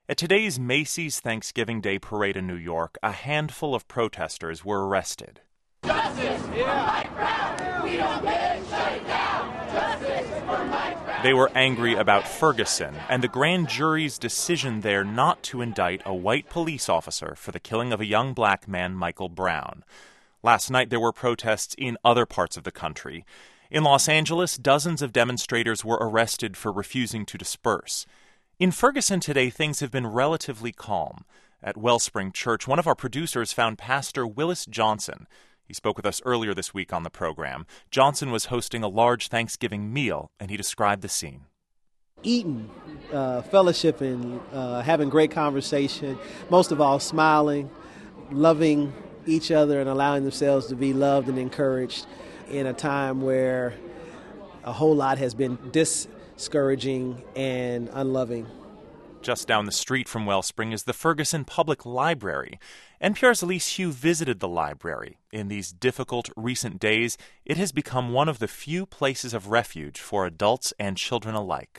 At today's Macy's Thanksgiving Day Parade in New York, a handful of protesters were arrested. Justice for Mike Brown! We don't get it, shut it down! Justice for Mike Brown! They were angry about Ferguson and the grand jury's decision there not to indict a white police officer for the killing of a young black man, Michael Brown. Last night, there were protests in other parts of the country. In Los Angeles, dozens of demonstrators were arrested for refusing to disperse. In Ferguson today, things have been relatively calm. At Wellspring Church, one of our producers found Pastor Willis Johnson. He spoke with us earlier this week on the program. Johnson was hosting a large Thanksgiving meal, and he described the scene. Eating, fellowshipping, having great conversation, most of all smiling, loving each other and allowing themselves to be loved and encouraged in a time where a whole lot has been discouraging and unloving. Just down the street from Wellspring is the Ferguson Public Library. NPR's Elise Hu visited the library. In these difficult recent days, it has become one of the few places of refuge for adults and children alike.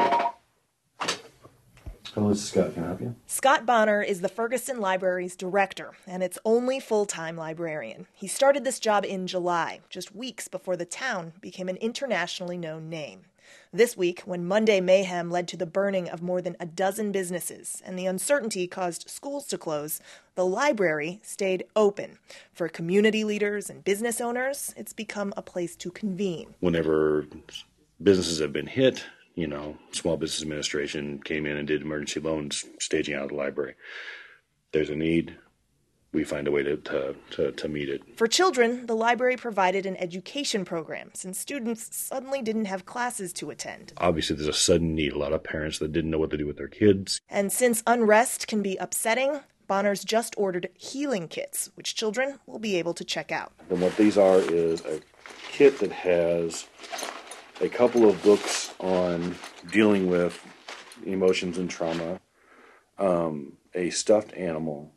Hello, this is Scott. Can I help you? Scott Bonner is the Ferguson Library's director and its only full-time librarian. He started this job in July, just weeks before the town became an internationally known name. This week, when Monday mayhem led to the burning of more than a dozen businesses and the uncertainty caused schools to close, the library stayed open. For community leaders and business owners, it's become a place to convene. Whenever businesses have been hit, Small Business Administration came in and did emergency loans staging out of the library. There's a need. We find a way to meet it. For children, the library provided an education program since students suddenly didn't have classes to attend. Obviously, there's a sudden need. A lot of parents that didn't know what to do with their kids. And since unrest can be upsetting, Bonner's just ordered healing kits, which children will be able to check out. And what these are is a kit that has a couple of books on dealing with emotions and trauma, a stuffed animal,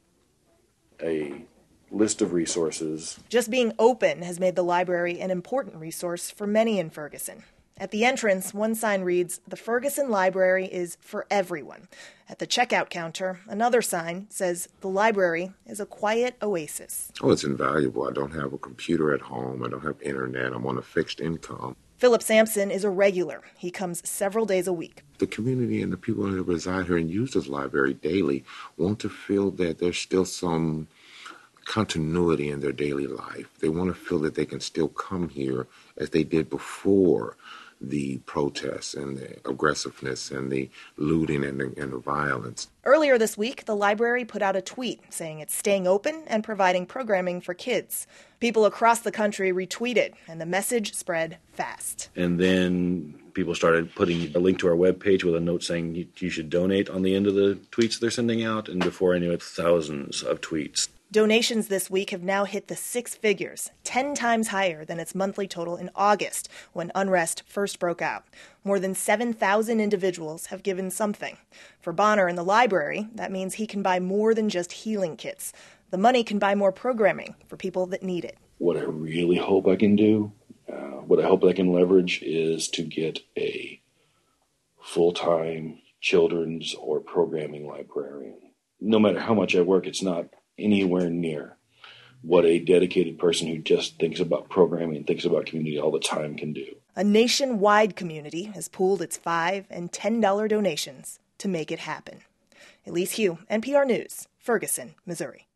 a list of resources. Just being open has made the library an important resource for many in Ferguson. At the entrance, one sign reads, "The Ferguson Library is for everyone." At the checkout counter, another sign says, "The library is a quiet oasis." Oh, it's invaluable. I don't have a computer at home. I don't have internet. I'm on a fixed income. Philip Sampson is a regular. He comes several days a week. The community and the people who reside here and use this library daily want to feel that there's still some continuity in their daily life. They want to feel that they can still come here as they did before the protests and the aggressiveness and the looting and the violence. Earlier this week, the library put out a tweet saying it's staying open and providing programming for kids. People across the country retweeted, and the message spread fast. And then people started putting a link to our webpage with a note saying you should donate on the end of the tweets they're sending out. And before I knew it, thousands of tweets. Donations this week have now hit the six figures, 10 times higher than its monthly total in August, when unrest first broke out. More than 7,000 individuals have given something. For Bonner and the library, that means he can buy more than just healing kits. The money can buy more programming for people that need it. What I really hope I can do, what I hope I can leverage is to get a full-time children's or programming librarian. No matter how much I work, it's not anywhere near what a dedicated person who just thinks about programming and thinks about community all the time can do. A nationwide community has pooled its $5 and $10 donations to make it happen. Elise Hu, NPR News, Ferguson, Missouri.